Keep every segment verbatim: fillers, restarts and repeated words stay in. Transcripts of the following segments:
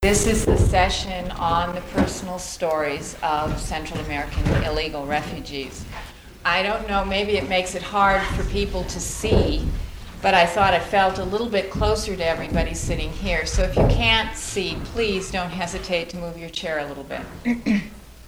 This is the session on the personal stories of Central American illegal refugees. I don't know, maybe it makes it hard for people to see, but I thought I felt a little bit closer to everybody sitting here. So if you can't see, please don't hesitate to move your chair a little bit.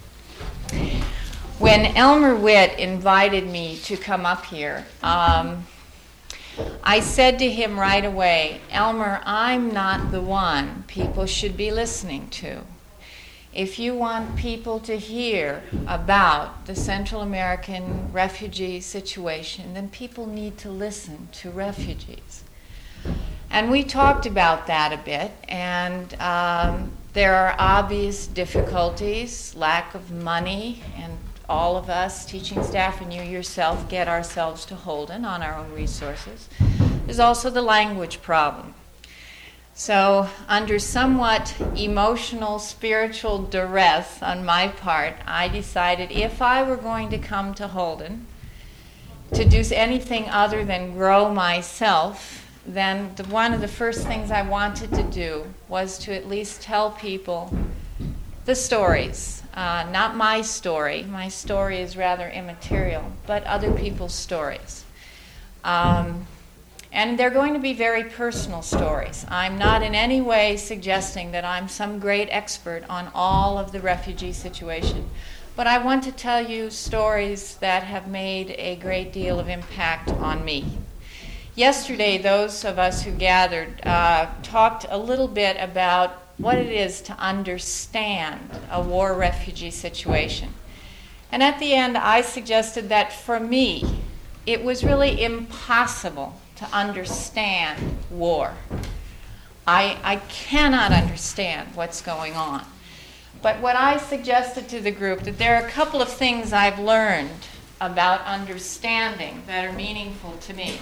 When Elmer Witt invited me to come up here, um, I said to him right away, Elmer, I'm not the one people should be listening to. If you want people to hear about the Central American refugee situation, then people need to listen to refugees. And we talked about that a bit, and um, there are obvious difficulties, lack of money, and all of us, teaching staff and you yourself, get ourselves to Holden on our own resources. There's also the language problem. So under somewhat emotional, spiritual duress on my part, I decided if I were going to come to Holden to do anything other than grow myself, then the, one of the first things I wanted to do was to at least tell people the stories. Uh, not my story. My story is rather immaterial, but other people's stories. Um, and they're going to be very personal stories. I'm not in any way suggesting that I'm some great expert on all of the refugee situation, but I want to tell you stories that have made a great deal of impact on me. Yesterday, those of us who gathered uh, talked a little bit about what it is to understand a war refugee situation. And at the end, I suggested that for me, it was really impossible to understand war. I, I cannot understand what's going on. But what I suggested to the group, that there are a couple of things I've learned about understanding that are meaningful to me.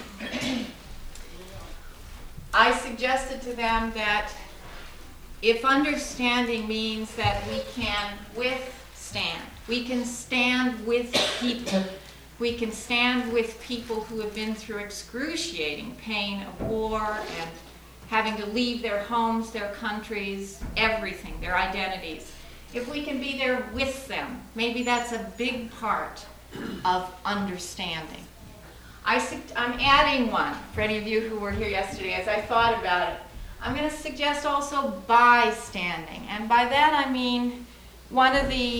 I suggested to them that if understanding means that we can withstand, we can stand with people, we can stand with people who have been through excruciating pain of war and having to leave their homes, their countries, everything, their identities. If we can be there with them, maybe that's a big part of understanding. I su- I'm adding one for any of you who were here yesterday as I thought about it. I'm going to suggest also bystanding. And by that I mean one of the,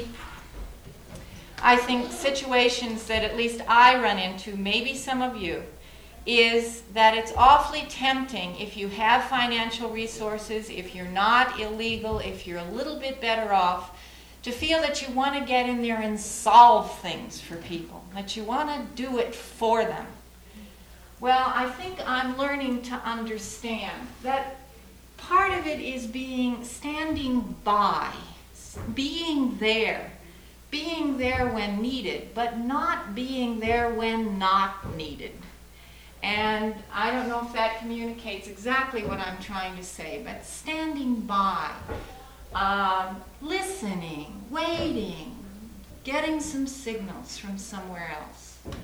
I think, situations that at least I run into, maybe some of you, is that it's awfully tempting if you have financial resources, if you're not illegal, if you're a little bit better off, to feel that you want to get in there and solve things for people, that you want to do it for them. Well, I think I'm learning to understand that part of it is being, standing by, being there, being there when needed, but not being there when not needed. And I don't know if that communicates exactly what I'm trying to say, but standing by, um, listening, waiting, getting some signals from somewhere else.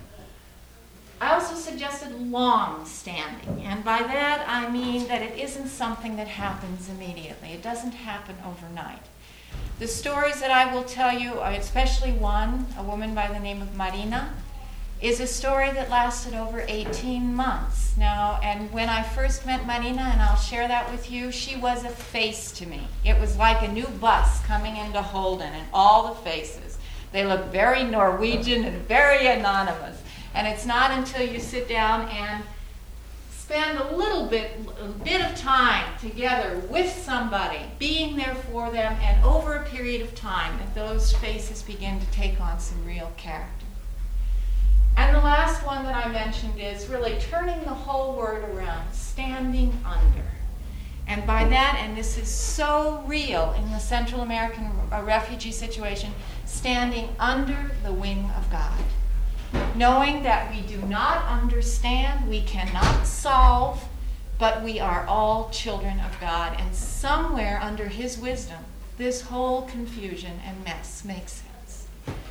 I also suggested long standing, and by that I mean that it isn't something that happens immediately. It doesn't happen overnight. The stories that I will tell you, especially one, a woman by the name of Marina, is a story that lasted over eighteen months. Now, and when I first met Marina, and I'll share that with you, she was a face to me. It was like a new bus coming into Holden, and all the faces. They look very Norwegian and very anonymous. And it's not until you sit down and spend a little bit, a bit of time together with somebody, being there for them, and over a period of time, that those faces begin to take on some real character. And the last one that I mentioned is really turning the whole word around, standing under. And by that, and this is so real in the Central American refugee situation, standing under the wing of God. Knowing that we do not understand, we cannot solve, but we are all children of God. And somewhere under His wisdom, this whole confusion and mess makes sense.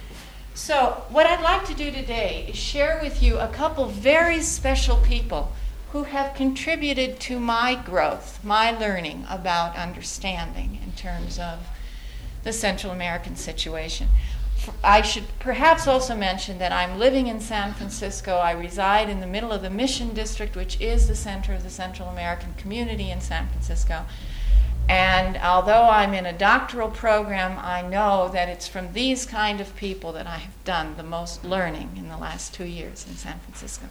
So what I'd like to do today is share with you a couple very special people who have contributed to my growth, my learning about understanding. And in terms of the Central American situation. I should perhaps also mention that I'm living in San Francisco. I reside in the middle of the Mission District, which is the center of the Central American community in San Francisco. And although I'm in a doctoral program, I know that it's from these kind of people that I have done the most learning in the last two years in San Francisco.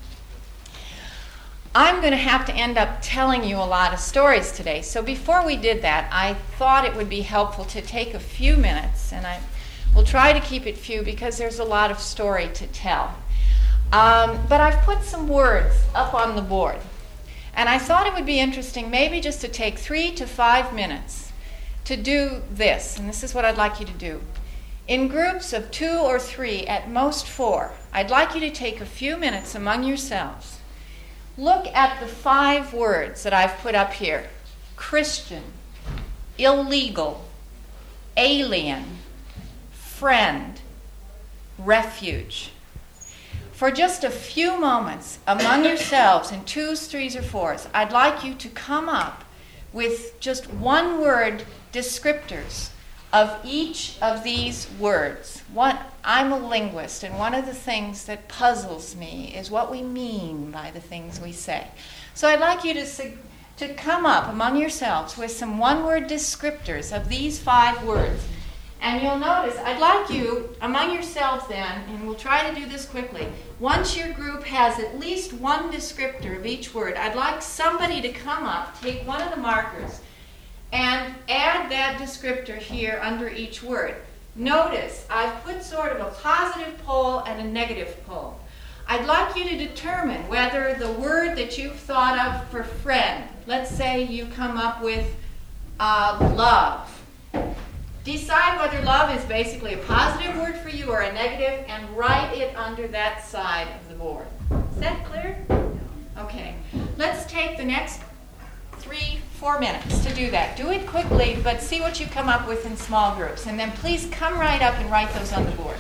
I'm going to have to end up telling you a lot of stories today. So before we did that, I thought it would be helpful to take a few minutes, and I will try to keep it few because there's a lot of story to tell. Um, but I've put some words up on the board. And I thought it would be interesting maybe just to take three to five minutes to do this. And this is what I'd like you to do. In groups of two or three, at most four, I'd like you to take a few minutes among yourselves. Look at the five words that I've put up here. Christian, illegal, alien, friend, refuge. For just a few moments among yourselves in twos, threes, or fours, I'd like you to come up with just one word descriptors of each of these words. What, I'm a linguist, and one of the things that puzzles me is what we mean by the things we say. So I'd like you to, to come up among yourselves with some one-word descriptors of these five words. And you'll notice, I'd like you, among yourselves then, and we'll try to do this quickly, once your group has at least one descriptor of each word, I'd like somebody to come up, take one of the markers, and add that descriptor here under each word. Notice, I've put sort of a positive pole and a negative pole. I'd like you to determine whether the word that you've thought of for friend, let's say you come up with uh, love. Decide whether love is basically a positive word for you or a negative, and write it under that side of the board. Is that clear? Okay. Let's take the next three, four minutes to do that. Do it quickly, but see what you come up with in small groups. And then please come right up and write those on the board.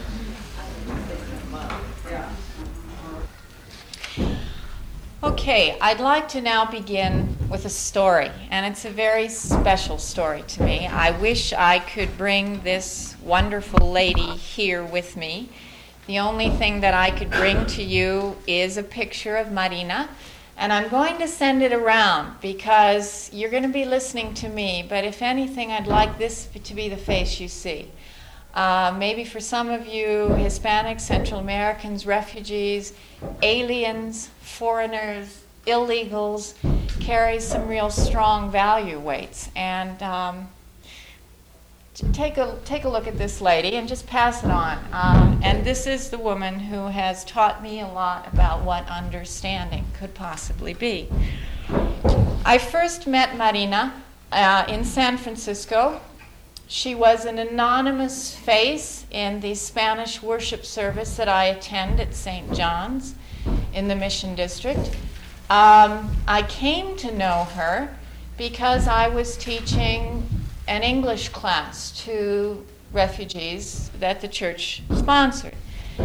Okay, I'd like to now begin with a story, and it's a very special story to me. I wish I could bring this wonderful lady here with me. The only thing that I could bring to you is a picture of Marina, and I'm going to send it around because you're going to be listening to me, but if anything, I'd like this to be the face you see. Uh, maybe for some of you, Hispanics, Central Americans, refugees, aliens, foreigners, illegals, carries some real strong value weights. And um, take a take a look at this lady and just pass it on. Uh, and this is the woman who has taught me a lot about what understanding could possibly be. I first met Marina uh, in San Francisco. She was an anonymous face in the Spanish worship service that I attend at Saint John's in the Mission District. Um, I came to know her because I was teaching an English class to refugees that the church sponsored.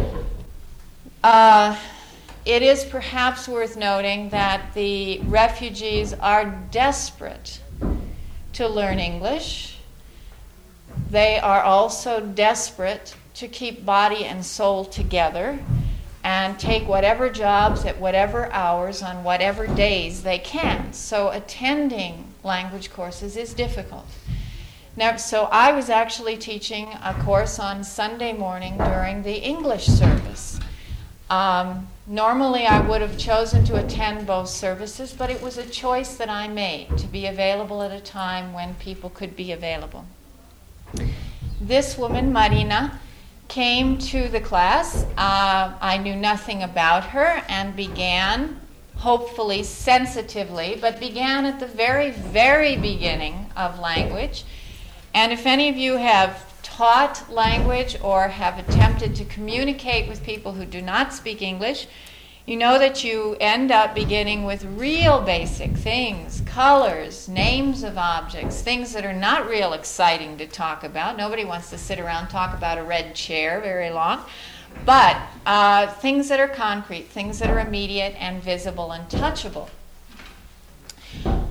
Uh, it is perhaps worth noting that the refugees are desperate to learn English. They are also desperate to keep body and soul together and take whatever jobs at whatever hours on whatever days they can. So attending language courses is difficult. Now, so I was actually teaching a course on Sunday morning during the English service. Um, normally I would have chosen to attend both services, but it was a choice that I made to be available at a time when people could be available. This woman, Marina, came to the class. Uh, I knew nothing about her and began, hopefully sensitively, but began at the very, very beginning of language. And if any of you have taught language or have attempted to communicate with people who do not speak English, you know that you end up beginning with real basic things, colors, names of objects, things that are not real exciting to talk about. Nobody wants to sit around and talk about a red chair very long. But uh, things that are concrete, things that are immediate and visible and touchable.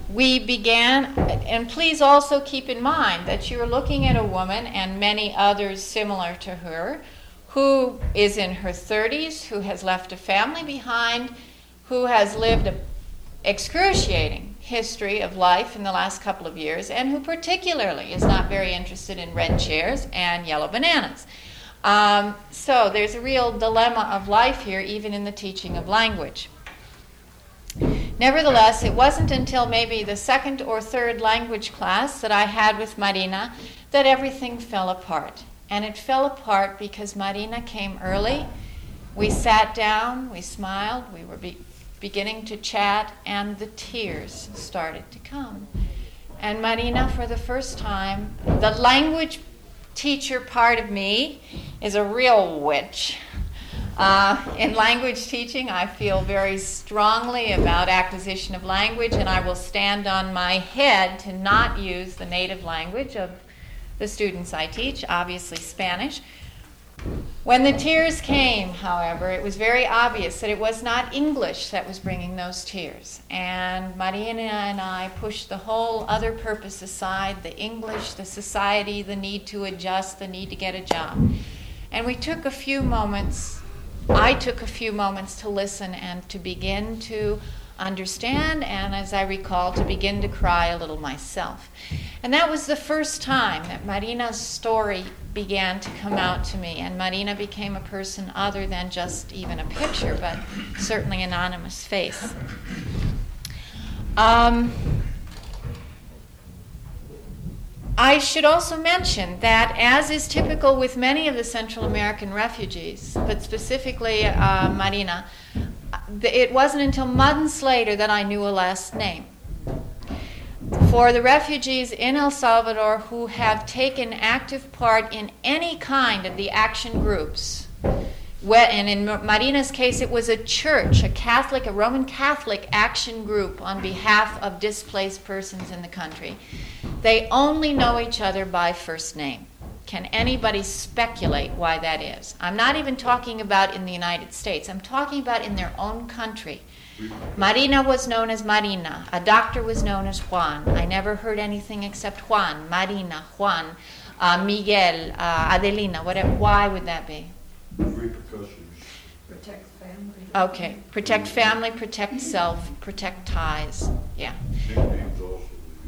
we began, and please also keep in mind that you're looking at a woman and many others similar to her who is in her thirties, who has left a family behind, who has lived an excruciating history of life in the last couple of years, and who particularly is not very interested in red chairs and yellow bananas. Um, so there's a real dilemma of life here, even in the teaching of language. Nevertheless, it wasn't until maybe the second or third language class that I had with Marina that everything fell apart. And it fell apart because Marina came early. We sat down, we smiled, we were be- beginning to chat, and the tears started to come. And Marina, for the first time, the language teacher part of me is a real witch. Uh, in language teaching, I feel very strongly about acquisition of language, and I will stand on my head to not use the native language of the students I teach, obviously Spanish. When the tears came, however, it was very obvious that it was not English that was bringing those tears. And Marina and I pushed the whole other purpose aside, the English, the society, the need to adjust, the need to get a job. And we took a few moments, I took a few moments to listen and to begin to understand, and as I recall, to begin to cry a little myself. And that was the first time that Marina's story began to come out to me, and Marina became a person other than just even a picture, but certainly an anonymous face. Um, I should also mention that, as is typical with many of the Central American refugees, but specifically uh, Marina, it wasn't until months later that I knew a last name. For the refugees in El Salvador who have taken active part in any kind of the action groups, and in Marina's case it was a church, a Catholic, a Roman Catholic action group on behalf of displaced persons in the country, they only know each other by first name. Can anybody speculate why that is? I'm not even talking about in the United States. I'm talking about in their own country. Marina was known as Marina. A doctor was known as Juan. I never heard anything except Juan, Marina, Juan, uh, Miguel, uh, Adelina, whatever. Why would that be? Repercussions. Protect family. Okay. Protect family, protect self, protect ties. Yeah. Nicknames also.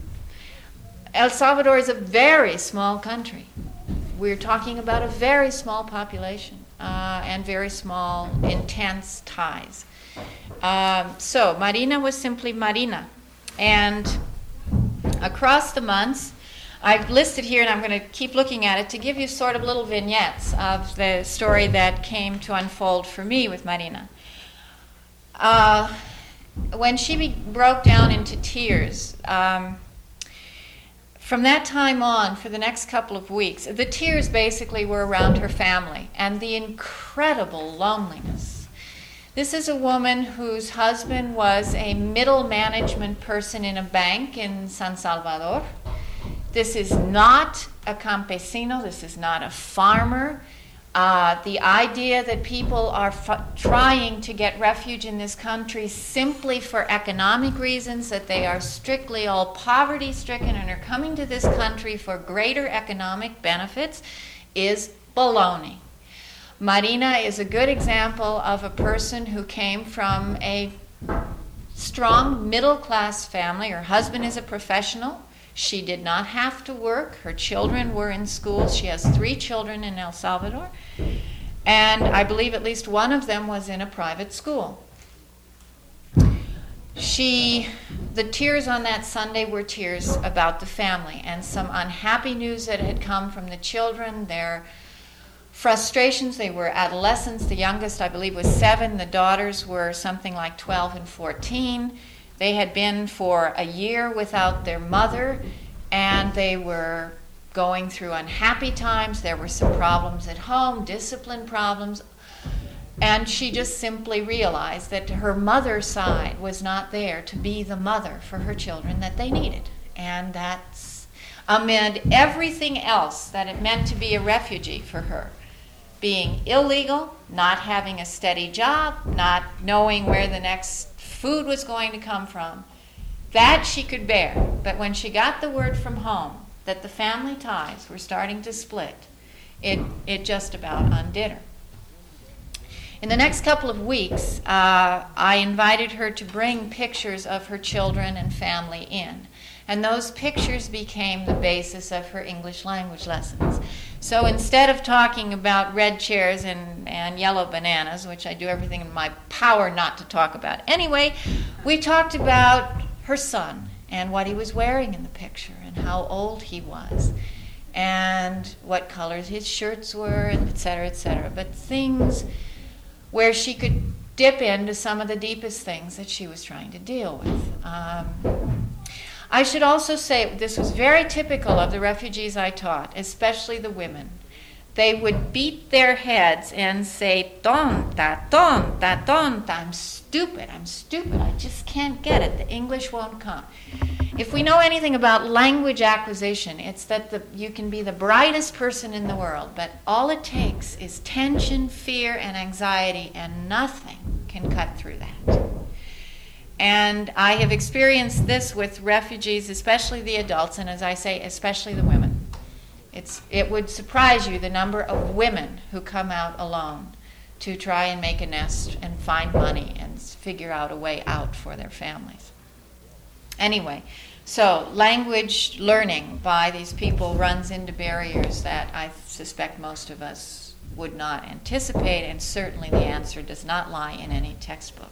El Salvador is a very small country. We're talking about a very small population uh, and very small, intense ties. Um, so Marina was simply Marina. And across the months, I've listed here, and I'm going to keep looking at it, to give you sort of little vignettes of the story that came to unfold for me with Marina. Uh, when she be- broke down into tears, um, from that time on, for the next couple of weeks, the tears basically were around her family and the incredible loneliness. This is a woman whose husband was a middle management person in a bank in San Salvador. This is not a campesino. This is not a farmer. Uh, the idea that people are f- trying to get refuge in this country simply for economic reasons, that they are strictly all poverty-stricken and are coming to this country for greater economic benefits, is baloney. Marina is a good example of a person who came from a strong middle-class family. Her husband is a professional. She did not have to work. Her children were in school. She has three children in El Salvador. And I believe at least one of them was in a private school. She, the tears on that Sunday were tears about the family and some unhappy news that had come from the children, their frustrations. They were adolescents. The youngest, I believe, was seven. The daughters were something like twelve and fourteen. They had been for a year without their mother, and they were going through unhappy times. There were some problems at home, discipline problems, and she just simply realized that her mother's side was not there to be the mother for her children that they needed. And that's amid everything else that it meant to be a refugee for her. Being illegal, not having a steady job, not knowing where the next food was going to come from. That she could bear. But when she got the word from home that the family ties were starting to split, it, it just about undid her. In the next couple of weeks, uh, I invited her to bring pictures of her children and family in. And those pictures became the basis of her English language lessons. So instead of talking about red chairs and, and yellow bananas, which I do everything in my power not to talk about anyway, we talked about her son and what he was wearing in the picture and how old he was and what colors his shirts were, and et cetera, et cetera. But things where she could dip into some of the deepest things that she was trying to deal with. Um, I should also say this was very typical of the refugees I taught, especially the women. They would beat their heads and say, tonta, tonta, tonta, I'm stupid, I'm stupid, I just can't get it, the English won't come. If we know anything about language acquisition, it's that the, you can be the brightest person in the world, but all it takes is tension, fear, and anxiety, and nothing can cut through that. And I have experienced this with refugees, especially the adults, and as I say, especially the women. It's, it would surprise you the number of women who come out alone to try and make a nest and find money and figure out a way out for their families. Anyway, so language learning by these people runs into barriers that I suspect most of us would not anticipate, and certainly the answer does not lie in any textbook.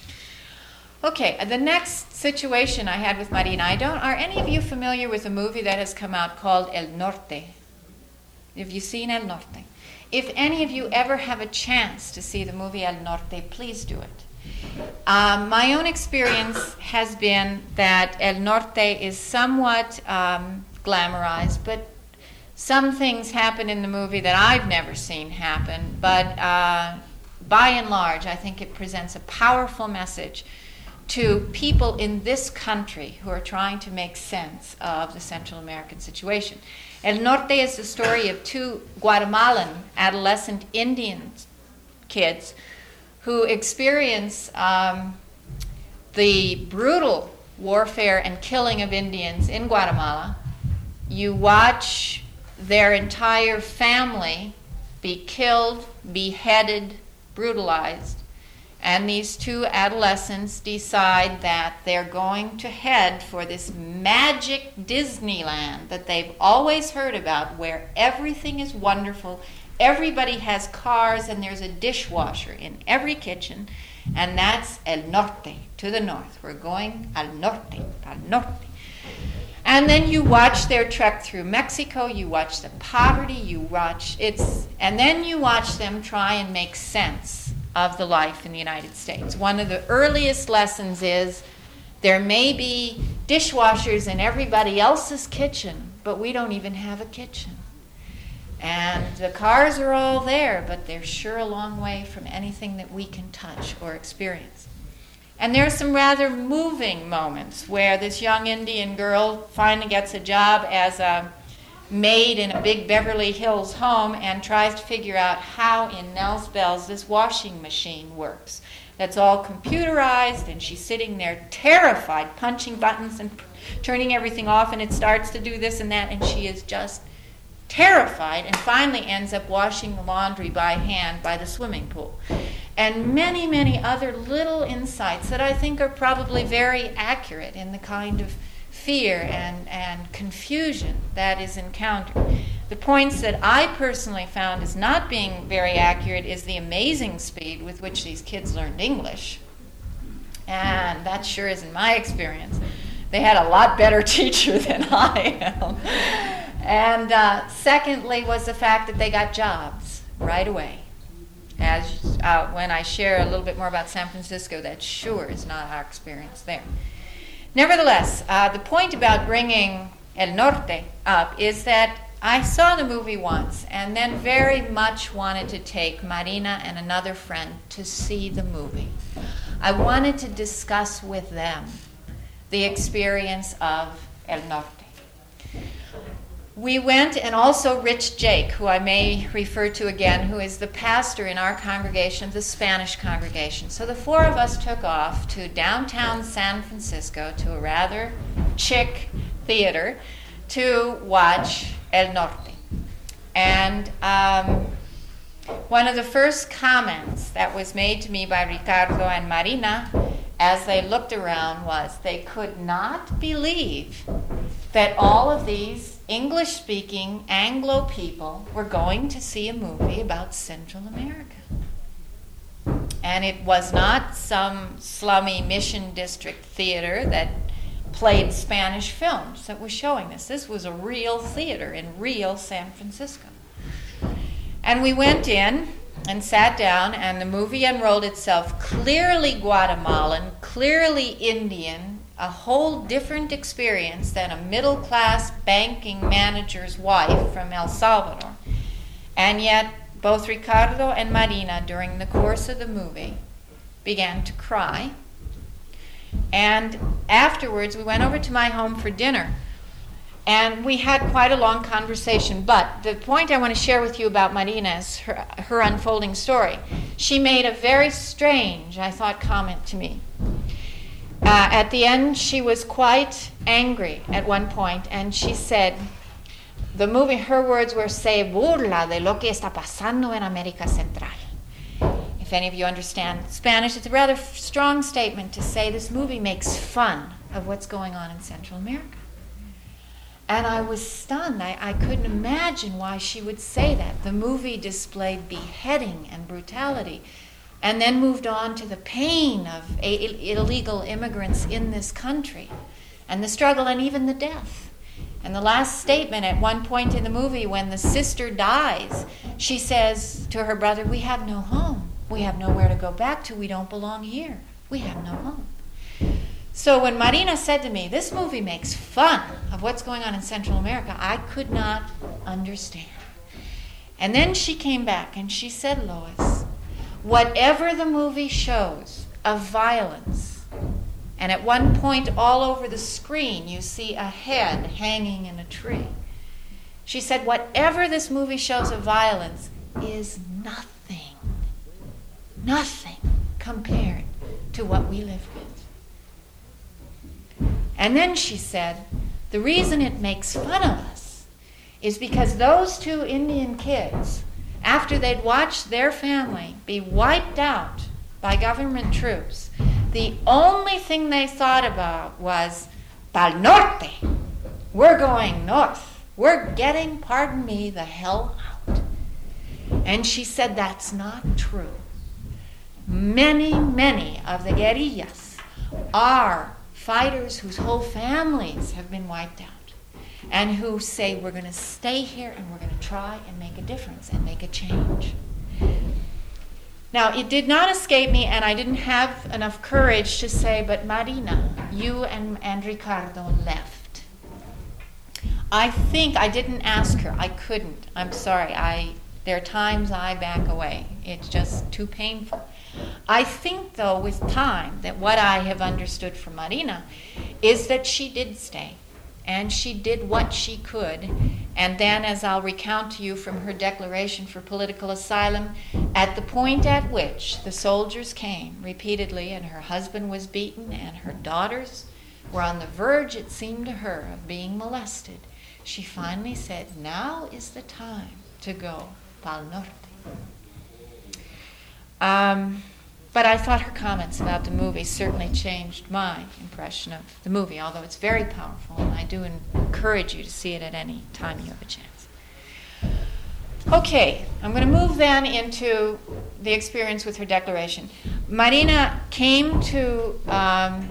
Okay, the next situation I had with Marina, I don't, are any of you familiar with a movie that has come out called El Norte? Have you seen El Norte? If any of you ever have a chance to see the movie El Norte, please do it. Um, my own experience has been that El Norte is somewhat um, glamorized, but some things happen in the movie that I've never seen happen, but uh, by and large, I think it presents a powerful message to people in this country who are trying to make sense of the Central American situation. El Norte is the story of two Guatemalan adolescent Indian kids who experience um, the brutal warfare and killing of Indians in Guatemala. You watch their entire family be killed, beheaded, brutalized. And these two adolescents decide that they're going to head for this magic Disneyland that they've always heard about, where everything is wonderful, everybody has cars, and there's a dishwasher in every kitchen, and that's El Norte, to the north. We're going al norte, al norte. And then you watch their trek through Mexico, you watch the poverty, you watch it's, and then you watch them try and make sense of the life in the United States. One of the earliest lessons is there may be dishwashers in everybody else's kitchen, but we don't even have a kitchen. And the cars are all there, but they're sure a long way from anything that we can touch or experience. And there are some rather moving moments where this young Indian girl finally gets a job as a maid in a big Beverly Hills home and tries to figure out how in Nels Bells this washing machine works. That's all computerized, and she's sitting there terrified, punching buttons and p- turning everything off, and it starts to do this and that, and she is just terrified, and finally ends up washing the laundry by hand by the swimming pool. And many, many other little insights that I think are probably very accurate in the kind of fear and, and confusion that is encountered. The points that I personally found as not being very accurate is the amazing speed with which these kids learned English. And that sure isn't my experience. They had a lot better teacher than I am. And uh, secondly was the fact that they got jobs right away. As uh, when I share a little bit more about San Francisco, that sure is not our experience there. Nevertheless, uh, the point about bringing El Norte up is that I saw the movie once and then very much wanted to take Marina and another friend to see the movie. I wanted to discuss with them the experience of El Norte. we went, and also Rich Jake, who I may refer to again, who is the pastor in our congregation, the Spanish congregation. So the four of us took off to downtown San Francisco to a rather chic theater to watch El Norte. And um, one of the first comments that was made to me by Ricardo and Marina as they looked around was they could not believe that all of these English-speaking Anglo people were going to see a movie about Central America. And it was not some slummy Mission District theater that played Spanish films that was showing this. This was a real theater in real San Francisco. And we went in and sat down, and the movie unrolled itself clearly Guatemalan, clearly Indian, a whole different experience than a middle-class banking manager's wife from El Salvador. And yet, both Ricardo and Marina, during the course of the movie, began to cry. And afterwards, we went over to my home for dinner. And we had quite a long conversation. But the point I want to share with you about Marina is her, her unfolding story. She made a very strange, I thought, comment to me. Uh, at the end, she was quite angry at one point, and she said, the movie, her words were, se burla de lo que está pasando en América Central. If any of you understand Spanish, it's a rather strong statement to say this movie makes fun of what's going on in Central America. And I was stunned. I, I couldn't imagine why she would say that. The movie displayed beheading and brutality, and then moved on to the pain of a- illegal immigrants in this country, and the struggle, and even the death. And the last statement at one point in the movie, when the sister dies, she says to her brother, we have no home. We have nowhere to go back to. We don't belong here. We have no home. So when Marina said to me, this movie makes fun of what's going on in Central America, I could not understand. And then she came back and she said, Lois, whatever the movie shows of violence, and at one point all over the screen you see a head hanging in a tree. She said, whatever this movie shows of violence is nothing, nothing compared to what we live with. And then she said, the reason it makes fun of us is because those two Indian kids, after they'd watched their family be wiped out by government troops, the only thing they thought about was, Pal Norte, we're going north. We're getting, pardon me, the hell out. And she said that's not true. Many, many of the guerrillas are fighters whose whole families have been wiped out, and who say, we're going to stay here and we're going to try and make a difference and make a change. Now, it did not escape me, and I didn't have enough courage to say, but Marina, you and, and Ricardo left. I think I didn't ask her. I couldn't. I'm sorry. I there are times I back away. It's just too painful. I think, though, with time, that what I have understood from Marina is that she did stay, and she did what she could. And then, as I'll recount to you from her declaration for political asylum, at the point at which the soldiers came repeatedly, and her husband was beaten, and her daughters were on the verge, it seemed to her, of being molested, she finally said, now is the time to go Pal Norte. Um, but I thought her comments about the movie certainly changed my impression of the movie, although it's very powerful, and I do encourage you to see it at any time you have a chance. Okay, I'm going to move then into the experience with her declaration. Marina came to um,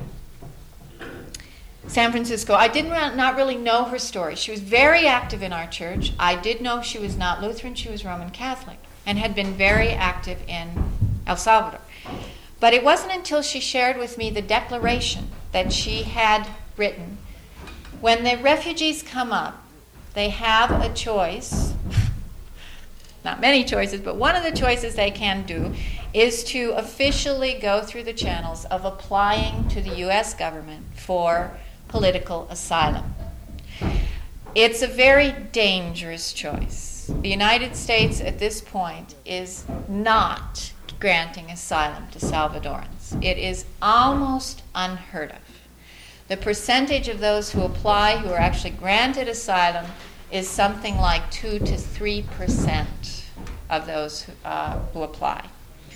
San Francisco. I did not really know her story. She was very active in our church. I did know she was not Lutheran, she was Roman Catholic, and had been very active in El Salvador. But it wasn't until she shared with me the declaration that she had written. When the refugees come up, they have a choice, not many choices, but one of the choices they can do is to officially go through the channels of applying to the U S government for political asylum. It's a very dangerous choice. The United States at this point is not granting asylum to Salvadorans. It is almost unheard of. The percentage of those who apply who are actually granted asylum is something like two to three percent of those who, uh, who apply.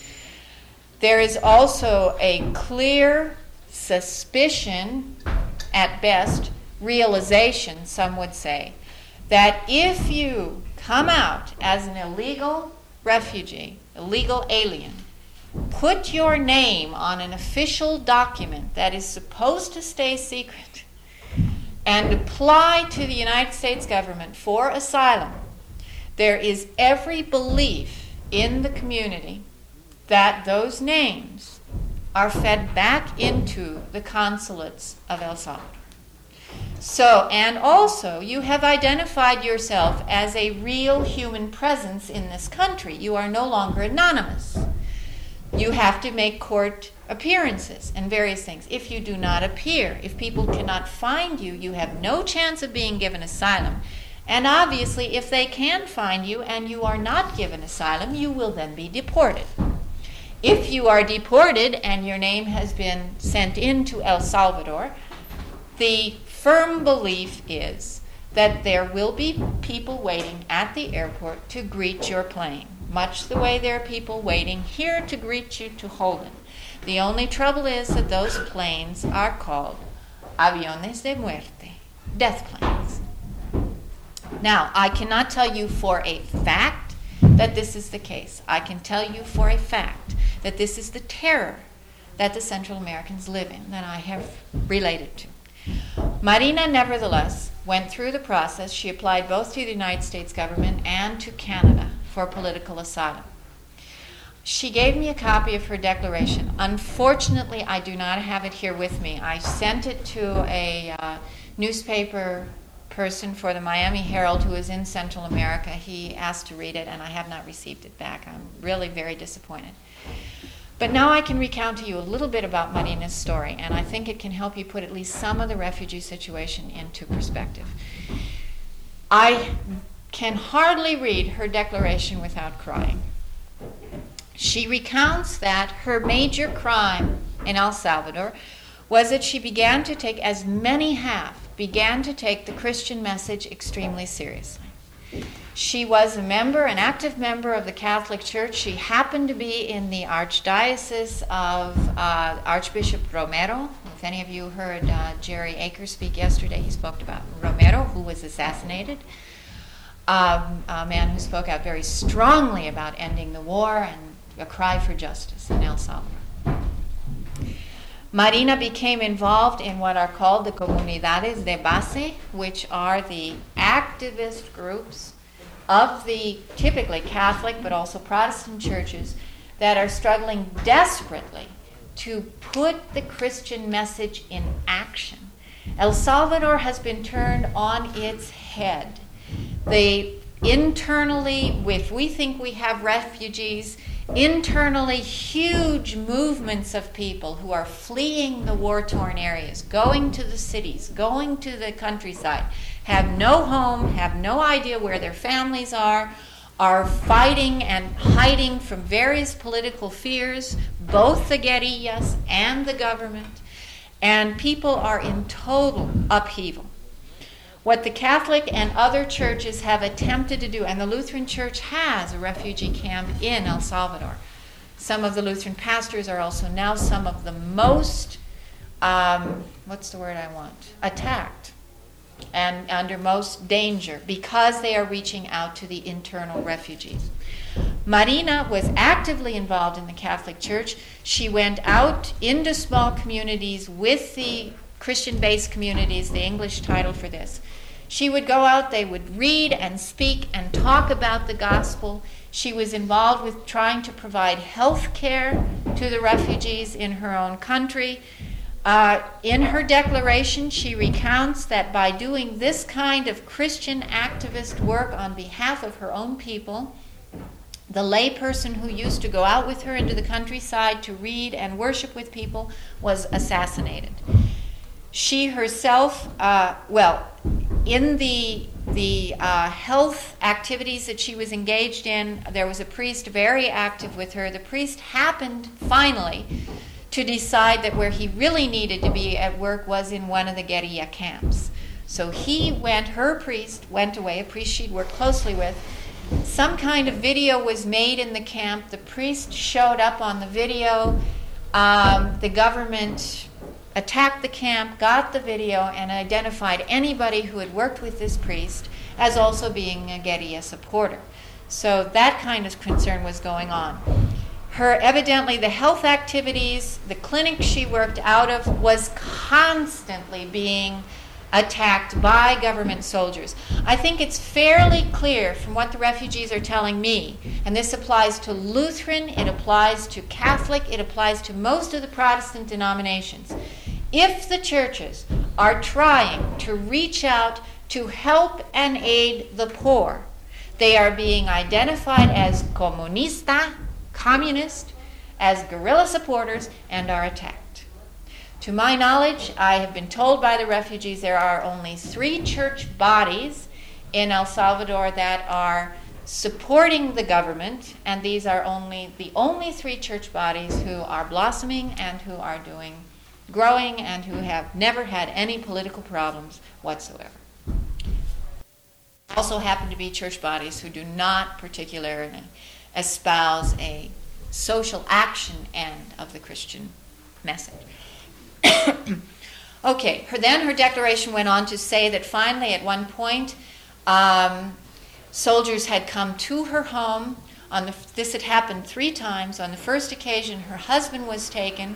There is also a clear suspicion, at best, realization, some would say, that if you come out as an illegal refugee, illegal alien, put your name on an official document that is supposed to stay secret, and apply to the United States government for asylum, there is every belief in the community that those names are fed back into the consulates of El Salvador. So, and also, you have identified yourself as a real human presence in this country. You are no longer anonymous. You have to make court appearances and various things. If you do not appear, if people cannot find you, you have no chance of being given asylum. And obviously, if they can find you and you are not given asylum, you will then be deported. If you are deported and your name has been sent in to El Salvador, the firm belief is that there will be people waiting at the airport to greet your plane, much the way there are people waiting here to greet you to Holden. The only trouble is that those planes are called aviones de muerte, death planes. Now, I cannot tell you for a fact that this is the case. I can tell you for a fact that this is the terror that the Central Americans live in, that I have related to. Marina, nevertheless, went through the process. She applied both to the United States government and to Canada for political asylum. She gave me a copy of her declaration. Unfortunately, I do not have it here with me. I sent it to a uh, newspaper person for the Miami Herald who is in Central America. He asked to read it, and I have not received it back. I'm really very disappointed. But now I can recount to you a little bit about Marina's story, and I think it can help you put at least some of the refugee situation into perspective. I can hardly read her declaration without crying. She recounts that her major crime in El Salvador was that she began to take, as many have, began to take the Christian message extremely seriously. She was a member, an active member of the Catholic Church. She happened to be in the Archdiocese of uh, Archbishop Romero. If any of you heard uh, Jerry Akers speak yesterday, he spoke about Romero, who was assassinated. Um, a man who spoke out very strongly about ending the war and a cry for justice in El Salvador. Marina became involved in what are called the comunidades de base, which are the activist groups of the typically Catholic but also Protestant churches that are struggling desperately to put the Christian message in action. El Salvador has been turned on its head. They internally, if we think we have refugees, internally huge movements of people who are fleeing the war-torn areas, going to the cities, going to the countryside, have no home, have no idea where their families are, are fighting and hiding from various political fears, both the guerrillas and the government, and people are in total upheaval. What the Catholic and other churches have attempted to do, and the Lutheran Church has a refugee camp in El Salvador. Some of the Lutheran pastors are also now some of the most, um, what's the word I want, attacked and under most danger because they are reaching out to the internal refugees. Marina was actively involved in the Catholic Church. She went out into small communities with the Christian-based communities, the English title for this. She would go out, they would read and speak and talk about the gospel. She was involved with trying to provide health care to the refugees in her own country. Uh, in her declaration, she recounts that by doing this kind of Christian activist work on behalf of her own people, the layperson who used to go out with her into the countryside to read and worship with people was assassinated. She herself, uh, well, in the the uh, health activities that she was engaged in, there was a priest very active with her. The priest happened finally to decide that where he really needed to be at work was in one of the guerrilla camps. So he went, her priest went away, a priest she'd worked closely with. Some kind of video was made in the camp. The priest showed up on the video. Um, the government attacked the camp, got the video, and identified anybody who had worked with this priest as also being a guerrilla supporter. So that kind of concern was going on. Her, evidently, the health activities, the clinic she worked out of was constantly being attacked by government soldiers. I think it's fairly clear from what the refugees are telling me, and this applies to Lutheran, it applies to Catholic, it applies to most of the Protestant denominations. If the churches are trying to reach out to help and aid the poor, they are being identified as comunista, communist, as guerrilla supporters, and are attacked. To my knowledge, I have been told by the refugees there are only three church bodies in El Salvador that are supporting the government, and these are only the only three church bodies who are blossoming and who are doing growing and who have never had any political problems whatsoever. Also happen to be church bodies who do not particularly espouse a social action end of the Christian message. Okay, her, then her declaration went on to say that finally at one point um, soldiers had come to her home. On the, this had happened three times. On the first occasion, her husband was taken,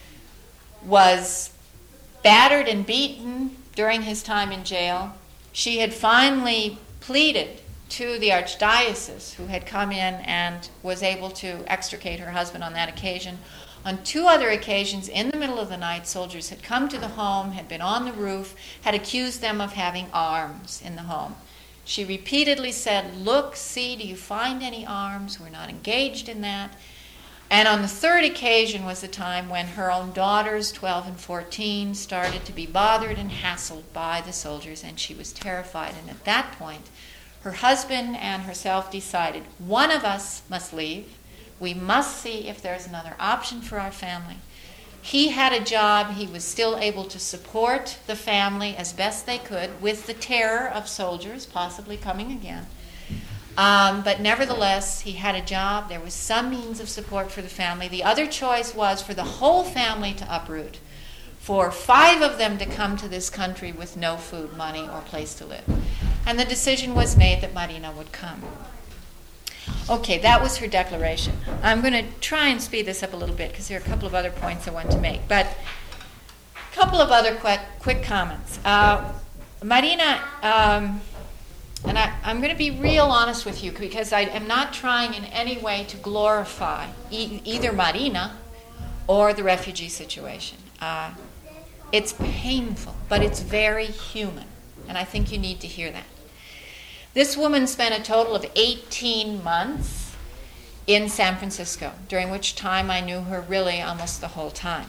was battered and beaten during his time in jail. She had finally pleaded to the archdiocese, who had come in and was able to extricate her husband on that occasion. On two other occasions, in the middle of the night, soldiers had come to the home, had been on the roof, had accused them of having arms in the home. She repeatedly said, "Look, see, do you find any arms? We're not engaged in that." And on the third occasion was the time when her own daughters, twelve and fourteen, started to be bothered and hassled by the soldiers, and she was terrified. And at that point, her husband and herself decided, one of us must leave. We must see if there's another option for our family. He had a job. He was still able to support the family as best they could with the terror of soldiers possibly coming again. Um, but nevertheless, he had a job. There was some means of support for the family. The other choice was for the whole family to uproot, for five of them to come to this country with no food, money, or place to live. And the decision was made that Marina would come. Okay, that was her declaration. I'm going to try and speed this up a little bit because there are a couple of other points I want to make. But a couple of other quick, quick comments. Uh, Marina... Um, And I, I'm going to be real honest with you because I am not trying in any way to glorify e- either Marina or the refugee situation. Uh, it's painful, but it's very human, and I think you need to hear that. This woman spent a total of eighteen months in San Francisco, during which time I knew her really almost the whole time.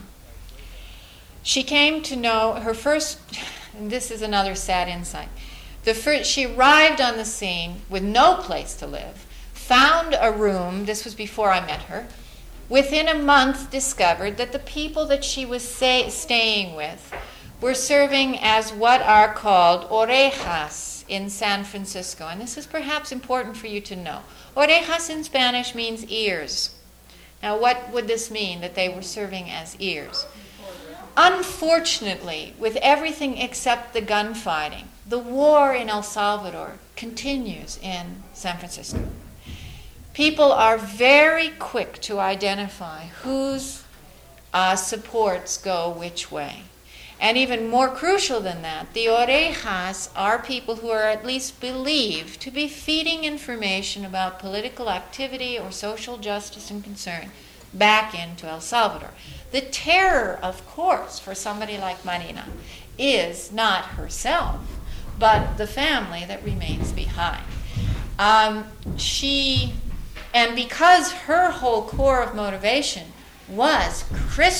She came to know her first, and this is another sad insight, The first, she arrived on the scene with no place to live, found a room, this was before I met her, within a month discovered that the people that she was say, staying with were serving as what are called orejas in San Francisco. And this is perhaps important for you to know. Orejas in Spanish means ears. Now what would this mean, that they were serving as ears? Unfortunately, with everything except the gunfighting, the war in El Salvador continues in San Francisco. People are very quick to identify whose uh, supports go which way. And even more crucial than that, the orejas are people who are at least believed to be feeding information about political activity or social justice and concern back into El Salvador. The terror, of course, for somebody like Marina is not herself, but the family that remains behind. Um, she, and because her whole core of motivation was Christian,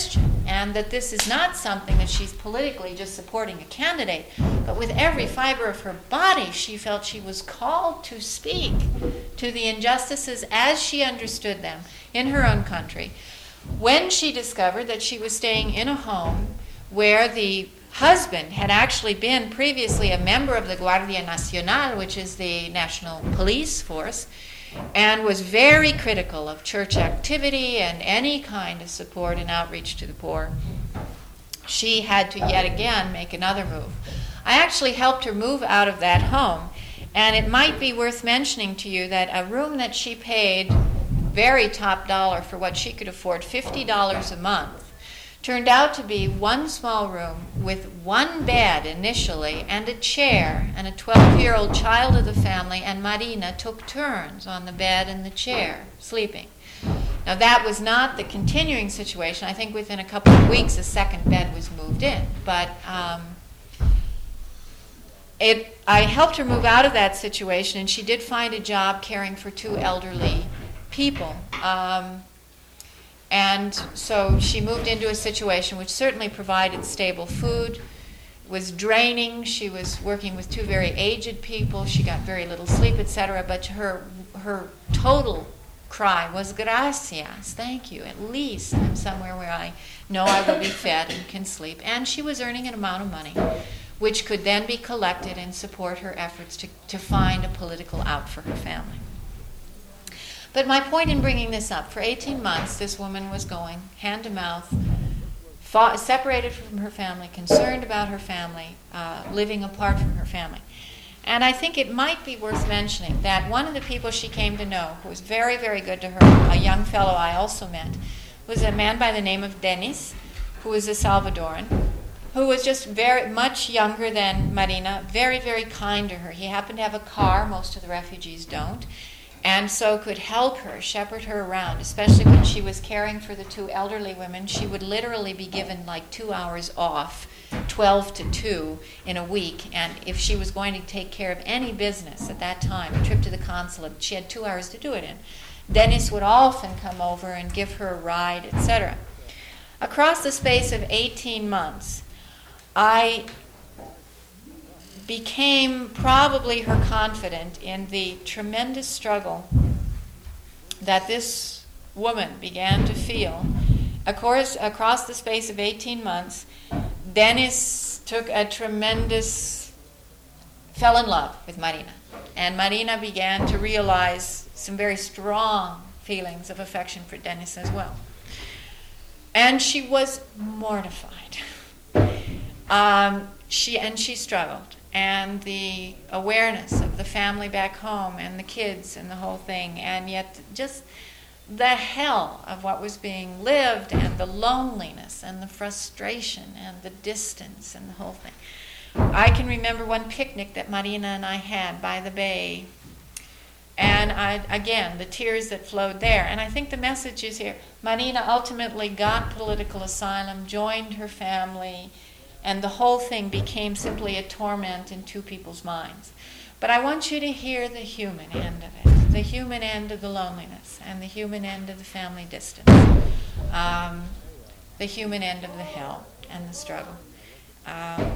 and that this is not something that she's politically just supporting a candidate, but with every fiber of her body she felt she was called to speak to the injustices as she understood them in her own country, when she discovered that she was staying in a home where the husband had actually been previously a member of the Guardia Nacional, which is the national police force, and was very critical of church activity and any kind of support and outreach to the poor. She had to yet again make another move. I actually helped her move out of that home, and it might be worth mentioning to you that a room that she paid very top dollar for what she could afford, fifty dollars a month, turned out to be one small room with one bed initially and a chair, and a twelve-year-old child of the family and Marina took turns on the bed and the chair, sleeping. Now that was not the continuing situation. I think within a couple of weeks a second bed was moved in, but um, it, I helped her move out of that situation, and she did find a job caring for two elderly people. Um, And so she moved into a situation which certainly provided stable food, was draining. She was working with two very aged people. She got very little sleep, et cetera. But her her total cry was gracias, thank you. At least I'm somewhere where I know I will be fed and can sleep. And she was earning an amount of money which could then be collected and support her efforts to, to find a political out for her family. But my point in bringing this up, for eighteen months, this woman was going hand to mouth, fought, separated from her family, concerned about her family, uh, living apart from her family. And I think it might be worth mentioning that one of the people she came to know, who was very, very good to her, a young fellow I also met, was a man by the name of Denis, who was a Salvadoran, who was just very much younger than Marina, very, very kind to her. He happened to have a car, most of the refugees don't, and so could help her, shepherd her around, especially when she was caring for the two elderly women. She would literally be given like two hours off, twelve to two in a week, and if she was going to take care of any business at that time, a trip to the consulate, she had two hours to do it in. Dennis would often come over and give her a ride, et cetera. Across the space of eighteen months, I became probably her confidant in the tremendous struggle that this woman began to feel. Of course, across the space of eighteen months, Dennis took a tremendous, fell in love with Marina. And Marina began to realize some very strong feelings of affection for Dennis as well. And she was mortified. Um, she and she struggled. And the awareness of the family back home and the kids and the whole thing, and yet just the hell of what was being lived and the loneliness and the frustration and the distance and the whole thing. I can remember one picnic that Marina and I had by the bay, and I, again, the tears that flowed there. And I think the message is here. Marina ultimately got political asylum, joined her family, and the whole thing became simply a torment in two people's minds. But I want you to hear the human end of it, the human end of the loneliness, and the human end of the family distance, um, the human end of the hell and the struggle. Um,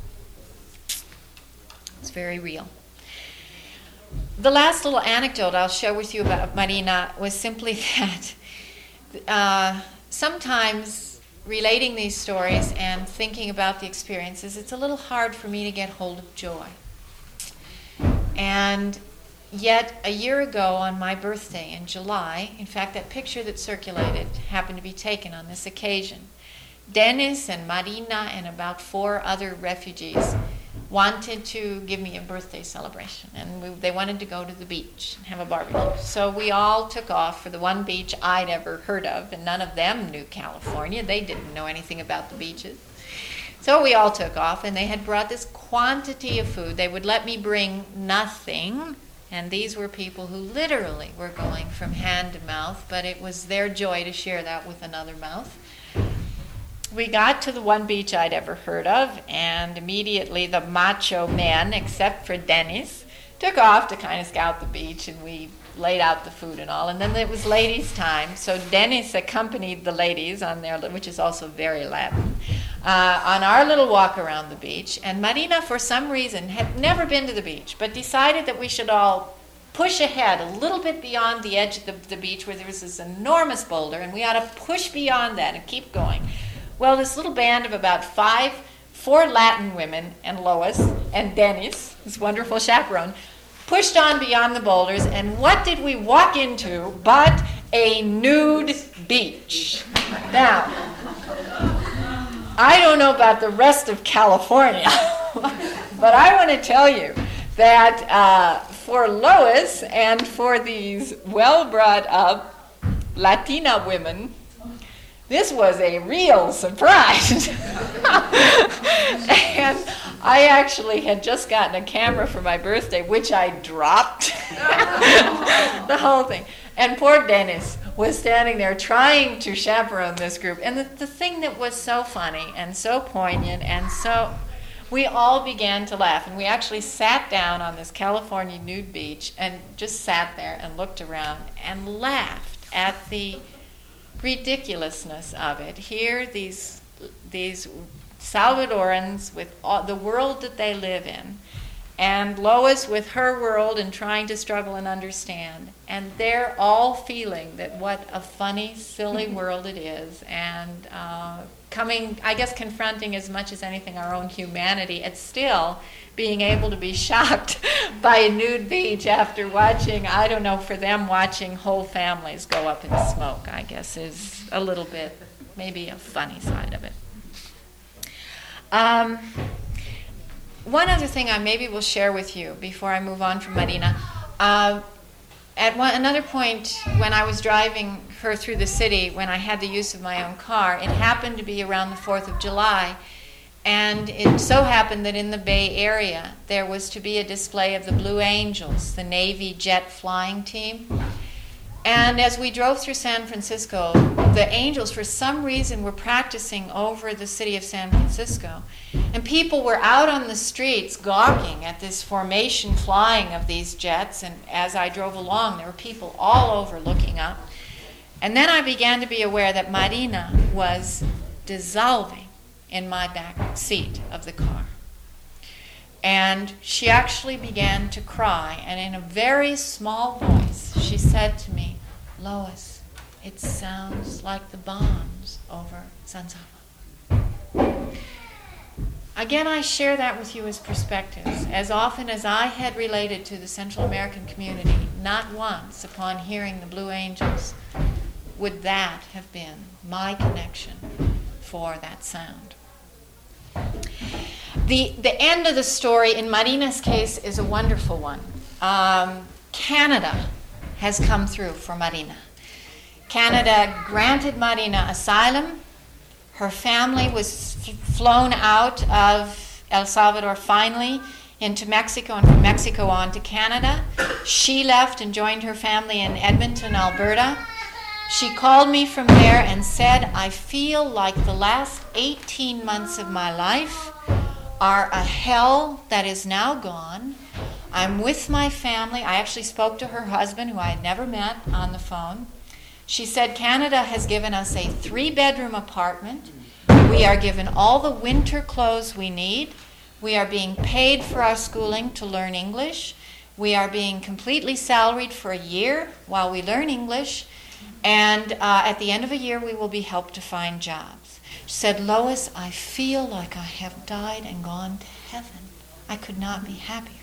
it's very real. The last little anecdote I'll share with you about Marina was simply that uh, sometimes relating these stories and thinking about the experiences, it's a little hard for me to get hold of joy. And yet, a year ago on my birthday in July, in fact, that picture that circulated happened to be taken on this occasion. Dennis and Marina and about four other refugees wanted to give me a birthday celebration, and we, they wanted to go to the beach and have a barbecue. So we all took off for the one beach I'd ever heard of, and none of them knew California. They didn't know anything about the beaches. So we all took off, and they had brought this quantity of food. They would let me bring nothing, and these were people who literally were going from hand to mouth, but it was their joy to share that with another mouth. We got to the one beach I'd ever heard of, and immediately the macho men, except for Dennis, took off to kind of scout the beach, and we laid out the food and all. And then it was ladies' time, so Dennis accompanied the ladies on their, which is also very Latin, uh, on our little walk around the beach. And Marina, for some reason, had never been to the beach, but decided that we should all push ahead a little bit beyond the edge of the, the beach where there was this enormous boulder, and we ought to push beyond that and keep going. Well, this little band of about five, four Latin women, and Lois, and Dennis, this wonderful chaperone, pushed on beyond the boulders, and what did we walk into but a nude beach? Now, I don't know about the rest of California, but I want to tell you that uh, for Lois and for these well-brought-up Latina women, this was a real surprise. And I actually had just gotten a camera for my birthday, which I dropped. The whole thing. And poor Dennis was standing there trying to chaperone this group. And the, the thing that was so funny and so poignant and so... we all began to laugh, and we actually sat down on this California nude beach and just sat there and looked around and laughed at the ridiculousness of it. Here, these these Salvadorans with all, the world that they live in, and Lois with her world and trying to struggle and understand, and they're all feeling that what a funny, silly world it is, and uh, coming, I guess, confronting as much as anything our own humanity, and still being able to be shocked by a nude beach after watching, I don't know, for them watching whole families go up in smoke, I guess, is a little bit, maybe a funny side of it. Um, one other thing I maybe will share with you before I move on from Marina. Uh, At one, another point, when I was driving her through the city, when I had the use of my own car, it happened to be around the fourth of July, and it so happened that in the Bay Area there was to be a display of the Blue Angels, the Navy jet flying team. And as we drove through San Francisco, the Angels, for some reason, were practicing over the city of San Francisco. And people were out on the streets gawking at this formation flying of these jets. And as I drove along, there were people all over looking up. And then I began to be aware that Marina was dissolving in my back seat of the car. And she actually began to cry, and in a very small voice, she said to me, "Lois, it sounds like the bombs over San Salvador." Again, I share that with you as perspectives. As often as I had related to the Central American community, not once upon hearing the Blue Angels would that have been my connection for that sound. The, the end of the story in Marina's case is a wonderful one. Um, Canada has come through for Marina. Canada granted Marina asylum. Her family was f- flown out of El Salvador finally into Mexico, and from Mexico on to Canada. She left and joined her family in Edmonton, Alberta. She called me from there and said, "I feel like the last eighteen months of my life are a hell that is now gone. I'm with my family." I actually spoke to her husband, who I had never met, on the phone. She said, "Canada has given us a three-bedroom apartment. We are given all the winter clothes we need. We are being paid for our schooling to learn English. We are being completely salaried for a year while we learn English. And uh, at the end of a year, we will be helped to find jobs." She said, "Lois, I feel like I have died and gone to heaven. I could not be happier."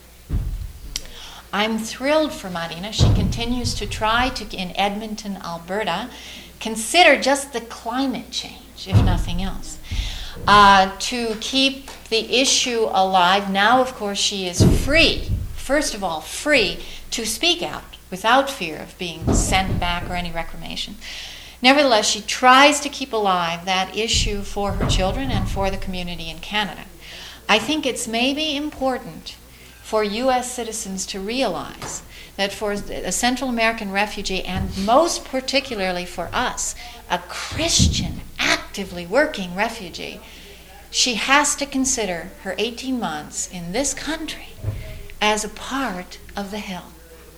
I'm thrilled for Marina. She continues to try to, in Edmonton, Alberta, consider just the climate change, if nothing else, uh, to keep the issue alive. Now, of course, she is free, first of all, free to speak out without fear of being sent back or any reclamation. Nevertheless, she tries to keep alive that issue for her children and for the community in Canada. I think it's maybe important for U S citizens to realize that for a Central American refugee, and most particularly for us, a Christian, actively working refugee, she has to consider her eighteen months in this country as a part of the hill.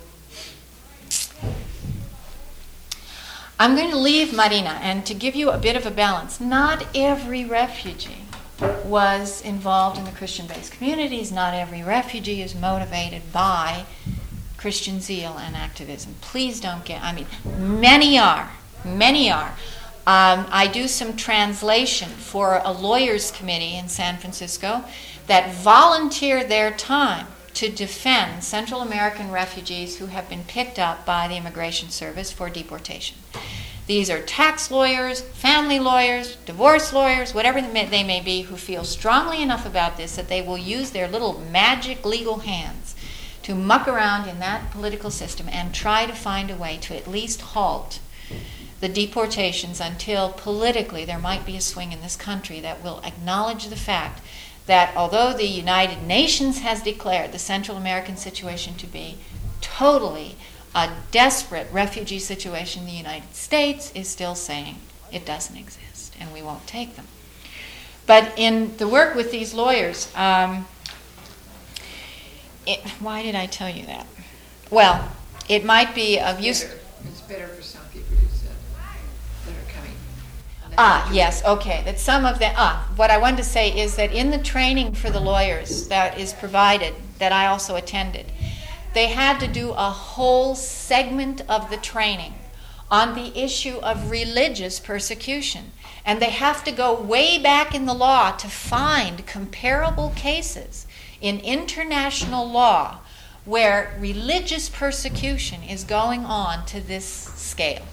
I'm going to leave Marina, and to give you a bit of a balance, not every refugee was involved in the Christian-based communities. Not every refugee is motivated by Christian zeal and activism. Please don't get, I mean, many are, many are. Um, I do some translation for a lawyers committee in San Francisco that volunteer their time to defend Central American refugees who have been picked up by the Immigration Service for deportation. These are tax lawyers, family lawyers, divorce lawyers, whatever they may be, who feel strongly enough about this that they will use their little magic legal hands to muck around in that political system and try to find a way to at least halt the deportations until politically there might be a swing in this country that will acknowledge the fact that although the United Nations has declared the Central American situation to be totally a desperate refugee situation, the United States is still saying it doesn't exist and we won't take them. But in the work with these lawyers, um, it, why did I tell you that? Well, it might be of use. It's better for some people who said that are coming. Ah, yes, okay. That some of them, ah, what I wanted to say is that in the training for the lawyers that is provided, that I also attended, they had to do a whole segment of the training on the issue of religious persecution. And they have to go way back in the law to find comparable cases in international law where religious persecution is going on to this scale.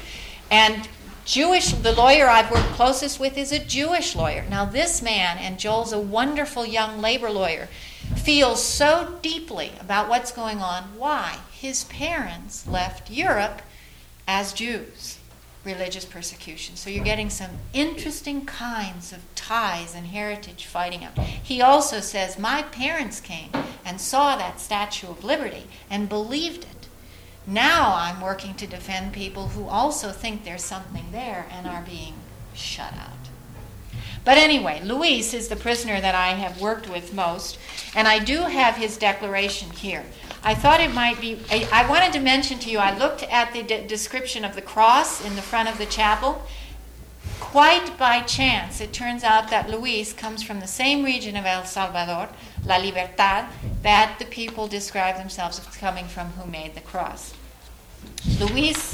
And Jewish, the lawyer I've worked closest with is a Jewish lawyer. Now this man, and Joel's a wonderful young labor lawyer, feels so deeply about what's going on. Why? His parents left Europe as Jews. Religious persecution. So you're getting some interesting kinds of ties and heritage fighting out. He also says, my parents came and saw that Statue of Liberty and believed it. Now I'm working to defend people who also think there's something there and are being shut out. But anyway, Luis is the prisoner that I have worked with most, and I do have his declaration here. I thought it might be, I, I wanted to mention to you, I looked at the de- description of the cross in the front of the chapel. Quite by chance, it turns out that Luis comes from the same region of El Salvador, La Libertad, that the people describe themselves as coming from who made the cross. Luis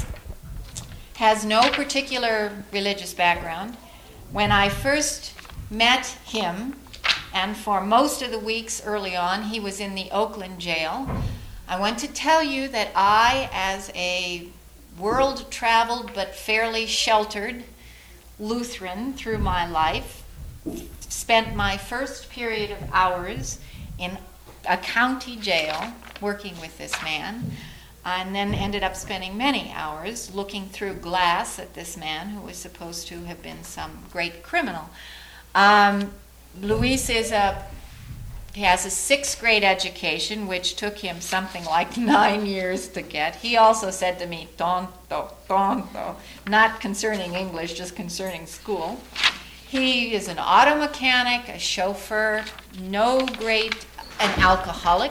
has no particular religious background. When I first met him, and for most of the weeks early on, he was in the Oakland jail. I want to tell you that I, as a world-traveled but fairly sheltered Lutheran through my life, spent my first period of hours in a county jail working with this man, and then ended up spending many hours looking through glass at this man who was supposed to have been some great criminal. Um, Luis is a, he has a sixth grade education, which took him something like nine years to get. He also said to me, tonto, tonto, not concerning English, just concerning school. He is an auto mechanic, a chauffeur, no great, an alcoholic,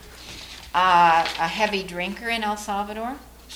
uh, a heavy drinker in El Salvador.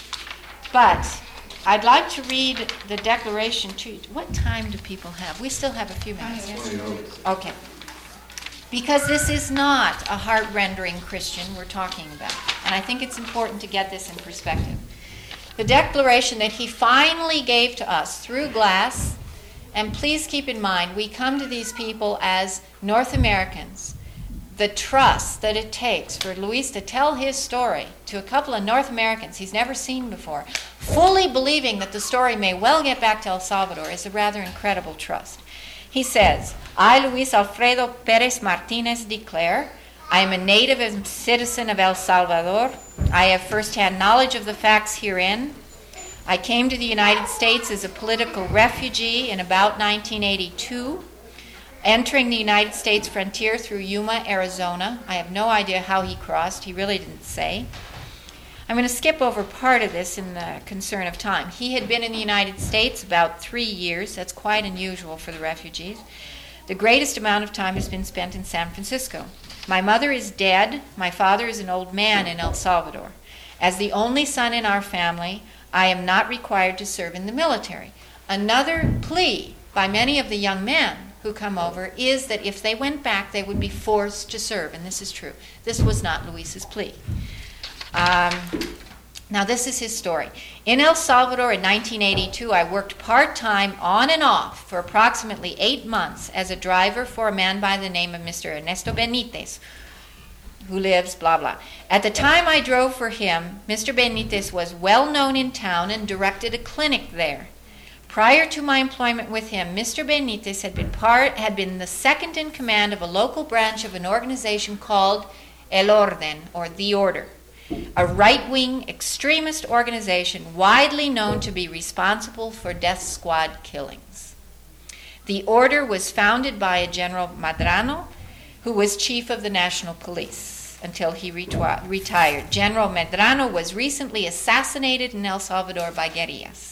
But I'd like to read the declaration to you. What time do people have? We still have a few minutes. Okay. Because this is not a heart-rendering Christian we're talking about. And I think it's important to get this in perspective. The declaration that he finally gave to us through glass, and please keep in mind, we come to these people as North Americans. The trust that it takes for Luis to tell his story to a couple of North Americans he's never seen before, fully believing that the story may well get back to El Salvador, is a rather incredible trust. He says, I, Luis Alfredo Perez Martinez, declare, I am a native and citizen of El Salvador. I have first-hand knowledge of the facts herein. I came to the United States as a political refugee in about nineteen eighty-two. Entering the United States frontier through Yuma, Arizona. I have no idea how he crossed. He really didn't say. I'm going to skip over part of this in the concern of time. He had been in the United States about three years. That's quite unusual for the refugees. The greatest amount of time has been spent in San Francisco. My mother is dead. My father is an old man in El Salvador. As the only son in our family, I am not required to serve in the military. Another plea by many of the young men who come over is that if they went back, they would be forced to serve, and this is true. This was not Luis's plea. Um, now, this is his story. In El Salvador in nineteen eighty-two, I worked part-time on and off for approximately eight months as a driver for a man by the name of Mister Ernesto Benitez, who lives blah blah. At the time I drove for him, Mister Benitez was well known in town and directed a clinic there. Prior to my employment with him, Mister Benitez had been part had been the second in command of a local branch of an organization called El Orden, or The Order, a right-wing extremist organization widely known to be responsible for death squad killings. The Order was founded by a General Medrano, who was chief of the National Police until he retwi- retired. General Medrano was recently assassinated in El Salvador by guerrillas.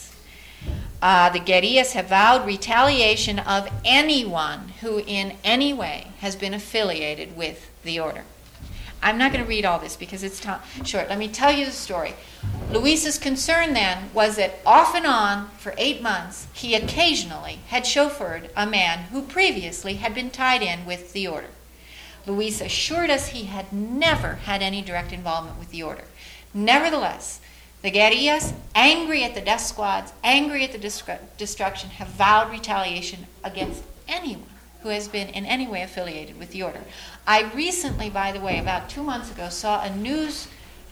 Uh, the guerrillas have vowed retaliation of anyone who in any way has been affiliated with the order. I'm not going to read all this because it's t- short. Let me tell you the story. Luis's concern then was that off and on for eight months, he occasionally had chauffeured a man who previously had been tied in with the order. Luis assured us he had never had any direct involvement with the order. Nevertheless, the guerrillas, angry at the death squads, angry at the destru- destruction, have vowed retaliation against anyone who has been in any way affiliated with the order. I recently, by the way, about two months ago, saw a news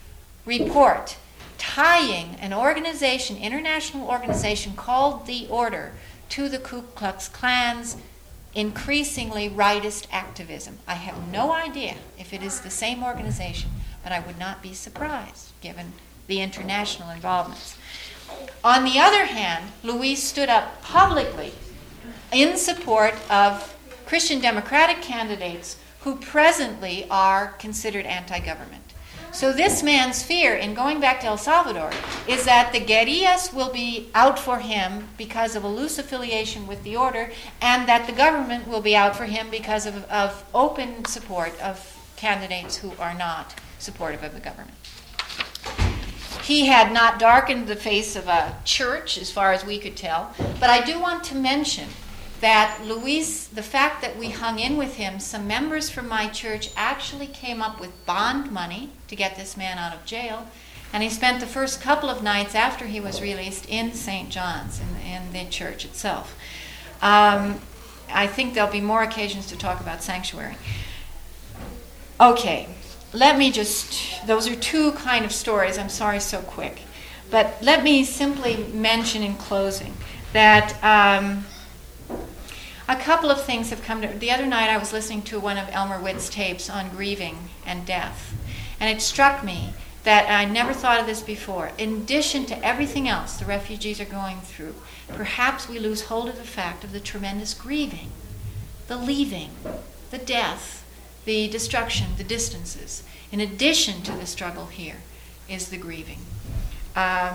report tying an organization, international organization called The Order, to the Ku Klux Klan's increasingly rightist activism. I have no idea if it is the same organization, but I would not be surprised, given the international involvements. On the other hand, Luis stood up publicly in support of Christian Democratic candidates who presently are considered anti-government. So this man's fear in going back to El Salvador is that the guerrillas will be out for him because of a loose affiliation with the order, and that the government will be out for him because of, of open support of candidates who are not supportive of the government. He had not darkened the face of a church, as far as we could tell, but I do want to mention that Luis, the fact that we hung in with him, some members from my church actually came up with bond money to get this man out of jail, and he spent the first couple of nights after he was released in Saint John's, in, in the church itself. Um, I think there'll be more occasions to talk about sanctuary. Okay. Let me just, those are two kind of stories, I'm sorry so quick. But let me simply mention in closing that um, a couple of things have come to, the other night I was listening to one of Elmer Witt's tapes on grieving and death. And it struck me that I never thought of this before. In addition to everything else the refugees are going through, perhaps we lose hold of the fact of the tremendous grieving, the leaving, the death, the destruction, the distances. In addition to the struggle here is the grieving. Um,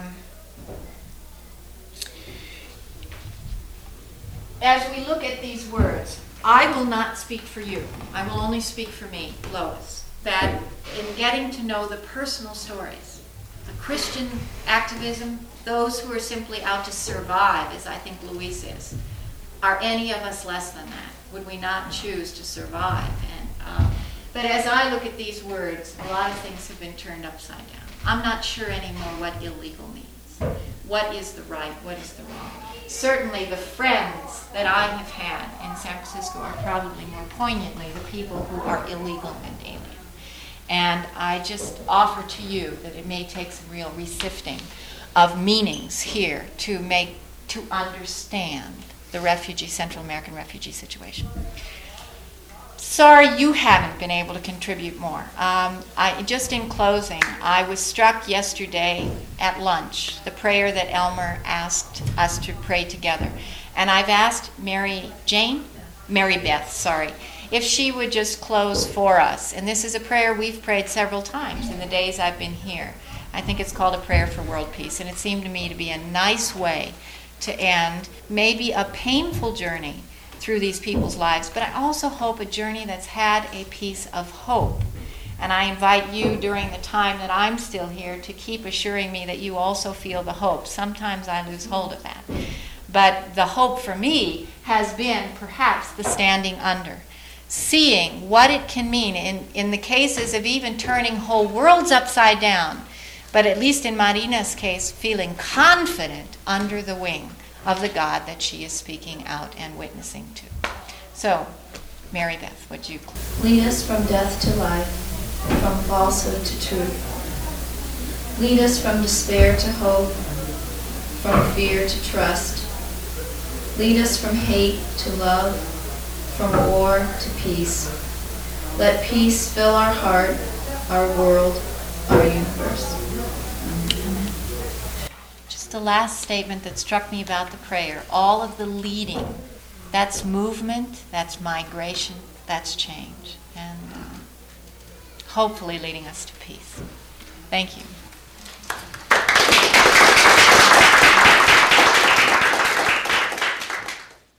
as we look at these words, I will not speak for you. I will only speak for me, Lois, that in getting to know the personal stories, the Christian activism, those who are simply out to survive, as I think Luis is, are any of us less than that? Would we not choose to survive? And um, but as I look at these words, a lot of things have been turned upside down. I'm not sure anymore what illegal means. What is the right? What is the wrong? Certainly the friends that I have had in San Francisco are probably more poignantly the people who are illegal and alien. And I just offer to you that it may take some real resifting of meanings here to make, to understand the refugee, Central American refugee situation. Sorry you haven't been able to contribute more. Um, I, just in closing, I was struck yesterday at lunch, the prayer that Elmer asked us to pray together. And I've asked Mary Jane, Mary Beth, sorry, if she would just close for us. And this is a prayer we've prayed several times in the days I've been here. I think it's called a prayer for world peace. And it seemed to me to be a nice way to end maybe a painful journey through these people's lives, but I also hope a journey that's had a piece of hope. And I invite you during the time that I'm still here to keep assuring me that you also feel the hope. Sometimes I lose hold of that. But the hope for me has been perhaps the standing under. Seeing what it can mean in, in the cases of even turning whole worlds upside down, but at least in Marina's case, feeling confident under the wing of the God that she is speaking out and witnessing to. So, Mary Beth, would you? Lead us from death to life, from falsehood to truth. Lead us from despair to hope, from fear to trust. Lead us from hate to love, from war to peace. Let peace fill our heart, our world, our universe. Amen. Just the last statement that struck me about the prayer. All of the leading, that's movement, that's migration, that's change. And uh, hopefully leading us to peace. Thank you.